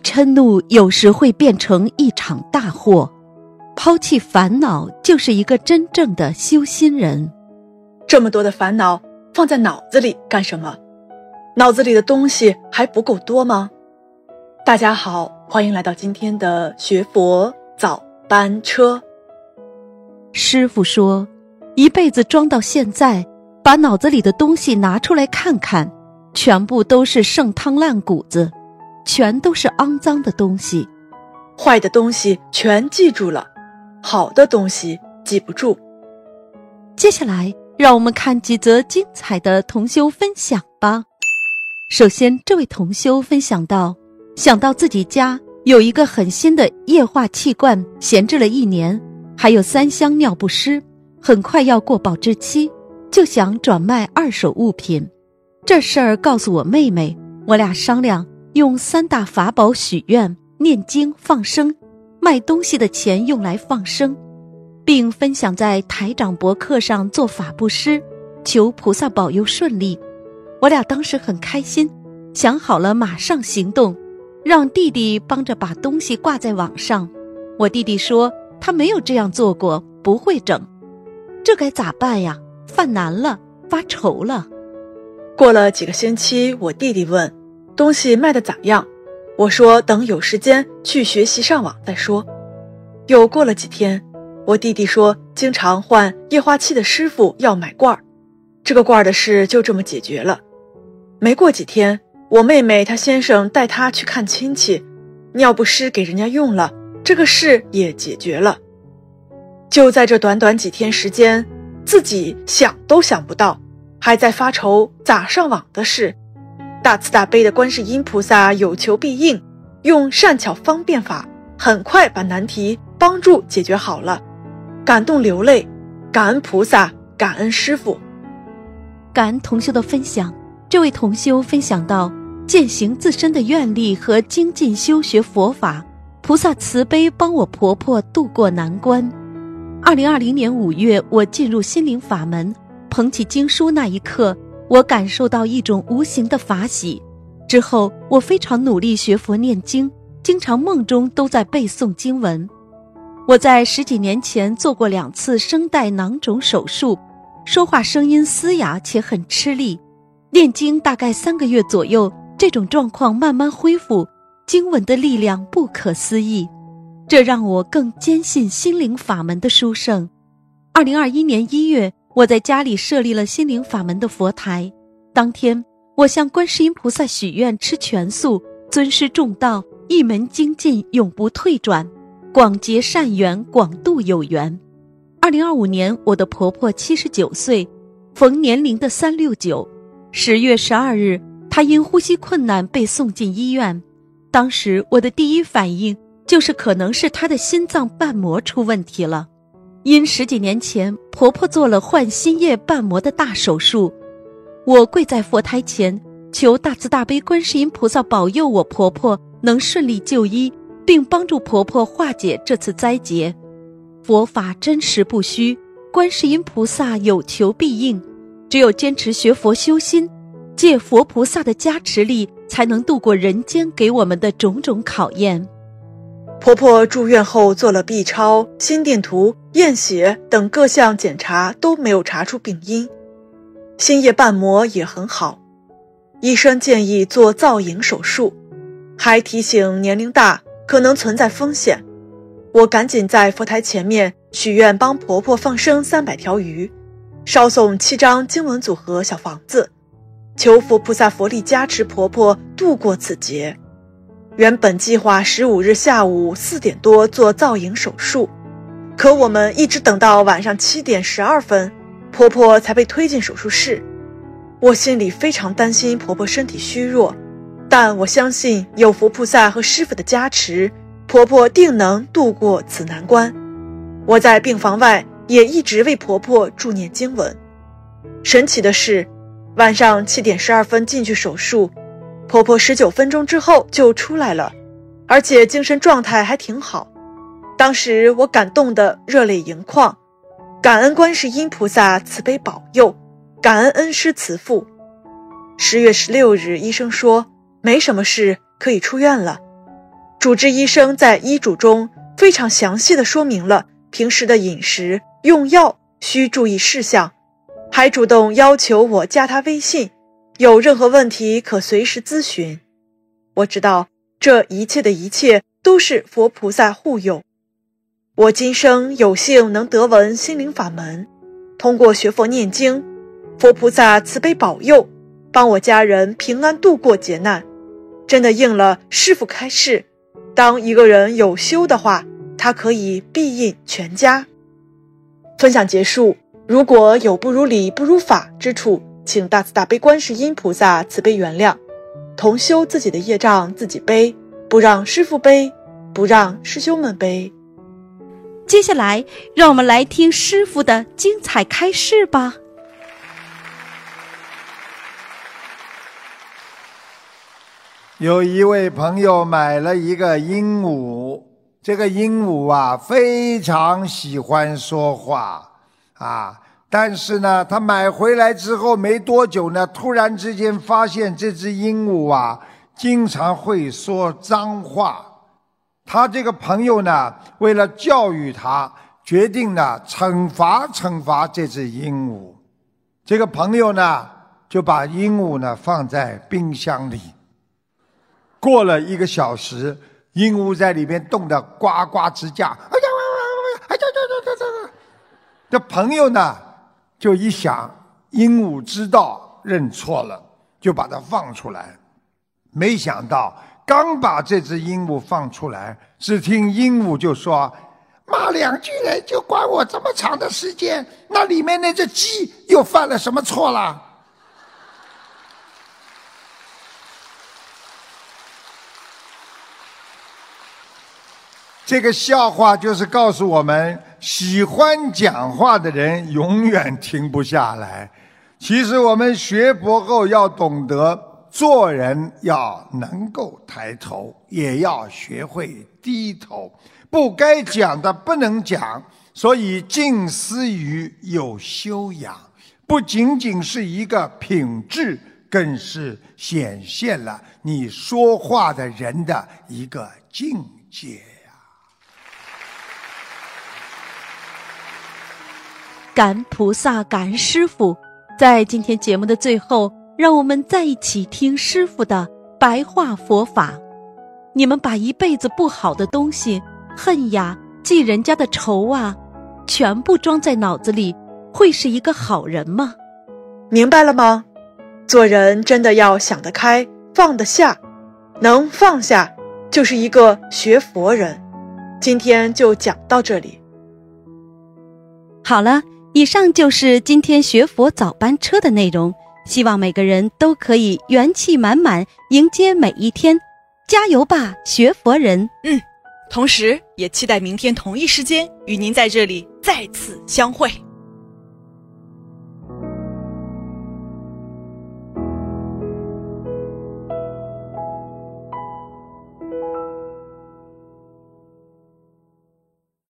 嗔怒有时会变成一场大祸，抛弃烦恼就是一个真正的修心人。 这么多的烦恼放在脑子里干什么？脑子里的东西还不够多吗？大家好，欢迎来到今天的学佛早班车。 师父说，一辈子装到现在，把脑子里的东西拿出来看看，全部都是剩汤烂谷子，全都是肮脏的东西。 坏的东西全记住了，好的东西记不住。 接下来让我们看几则精彩的同修分享吧。首先，这位同修分享到，想到自己家有一个很新的液化气罐闲置了1年，还有3箱尿不湿，很快要过保质期，就想转卖二手物品。这事儿告诉我妹妹，我俩商量用3大法宝许愿、念经、放生，卖东西的钱用来放生，并分享在台长博客上做法布施，求菩萨保佑顺利。我俩当时很开心，想好了马上行动，让弟弟帮着把东西挂在网上。我弟弟说他没有这样做过，不会整。这该咋办呀？犯难了，发愁了。 过了几个星期，我弟弟问东西卖得咋样，我说等有时间去学习上网再说。又过了几天，我弟弟说经常换液化气的师傅要买罐儿，这个罐儿的事就这么解决了。没过几天，我妹妹她先生带她去看亲戚，尿不湿给人家用了，这个事也解决了。就在这短短几天时间，自己想都想不到，还在发愁咋上网的事，大慈大悲的观世音菩萨有求必应，用善巧方便法，很快把难题帮助解决好了，感动流泪，感恩菩萨，感恩师父。 感恩同修的分享。这位同修分享到，践行自身的愿力和精进修学佛法，菩萨慈悲帮我婆婆度过难关。2020年5月，我进入心灵法门，捧起经书那一刻，我感受到一种无形的法喜。之后我非常努力学佛念经，经常梦中都在背诵经文。我在10几年前做过2次声带囊肿手术，说话声音嘶哑且很吃力。念经大概3个月左右，这种状况慢慢恢复，经文的力量不可思议，这让我更坚信心灵法门的殊胜。2021年1月，我在家里设立了心灵法门的佛台。当天，我向观世音菩萨许愿吃全素，尊师重道，一门精进，永不退转，广结善缘，广度有缘。2025年，我的婆婆79岁，逢年龄的369。10月12日，她因呼吸困难被送进医院。当时我的第一反应就是可能是她的心脏瓣膜出问题了。因10几年前婆婆做了换心叶瓣膜的大手术，我跪在佛台前，求大慈大悲观世音菩萨保佑我婆婆能顺利就医，并帮助婆婆化解这次灾劫。佛法真实不虚，观世音菩萨有求必应，只有坚持学佛修心，借佛菩萨的加持力，才能度过人间给我们的种种考验。 婆婆住院后做了 B 超、心电图、验血等各项检查都没有查出病因，心叶瓣膜也很好，医生建议做造影手术，还提醒年龄大可能存在风险。我赶紧在佛台前面许愿帮婆婆放生300条鱼，烧送7张经文组合小房子，求佛菩萨佛力加持婆婆度过此劫。原本计划15日下午4点多做造影手术，可我们一直等到晚上7点12分，婆婆才被推进手术室。我心里非常担心婆婆身体虚弱，但我相信有佛菩萨和师父的加持，婆婆定能度过此难关。我在病房外也一直为婆婆助念经文。神奇的是，晚上7点12分进去手术，婆婆19分钟之后就出来了，而且精神状态还挺好。当时我感动得热泪盈眶，感恩观世音菩萨慈悲保佑，感恩恩师慈父。10月16日，医生说没什么事，可以出院了。 主治医生在医嘱中非常详细地说明了平时的饮食、用药需注意事项，还主动要求我加他微信，有任何问题可随时咨询。我知道这一切的一切都是佛菩萨护佑。我今生有幸能得闻心灵法门，通过学佛念经，佛菩萨慈悲保佑，帮我家人平安度过劫难。真的应了师父开示，当一个人有修的话，他可以庇荫全家。分享结束，如果有不如理不如法之处，请大慈大悲观世音菩萨慈悲原谅。同修自己的业障自己背，不让师父背，不让师兄们背。 接下来让我们来听师父的精彩开示吧。 有一位朋友买了一个鹦鹉，这个鹦鹉啊非常喜欢说话但是呢他买回来之后没多久呢，突然之间发现这只鹦鹉啊经常会说脏话。他这个朋友呢为了教育他，决定呢惩罚这只鹦鹉。这个朋友呢就把鹦鹉呢放在冰箱里，过了1个小时，鹦鹉在里面冻得呱呱直叫。这朋友呢就一想，鹦鹉知道认错了，就把它放出来。没想到刚把这只鹦鹉放出来，只听鹦鹉就说：骂2句人就管我这么长的时间，那里面那只鸡又犯了什么错了？这个笑话就是告诉我们，喜欢讲话的人永远停不下来。其实我们学佛后要懂得做人要能够抬头，也要学会低头，不该讲的不能讲。所以静思语有修养，不仅仅是一个品质，更是显现了你说话的人的一个境界。 感恩菩萨，感恩师父。在今天节目的最后，让我们再一起听师父的白话佛法。你们把一辈子不好的东西，恨呀、记人家的仇啊，全部装在脑子里，会是一个好人吗？ 明白了吗？做人真的要想得开，放得下，能放下就是一个学佛人。今天就讲到这里。 好了，以上就是今天学佛早班车的内容，希望每个人都可以元气满满迎接每一天，加油吧，学佛人！ 同时也期待明天同一时间与您在这里再次相会。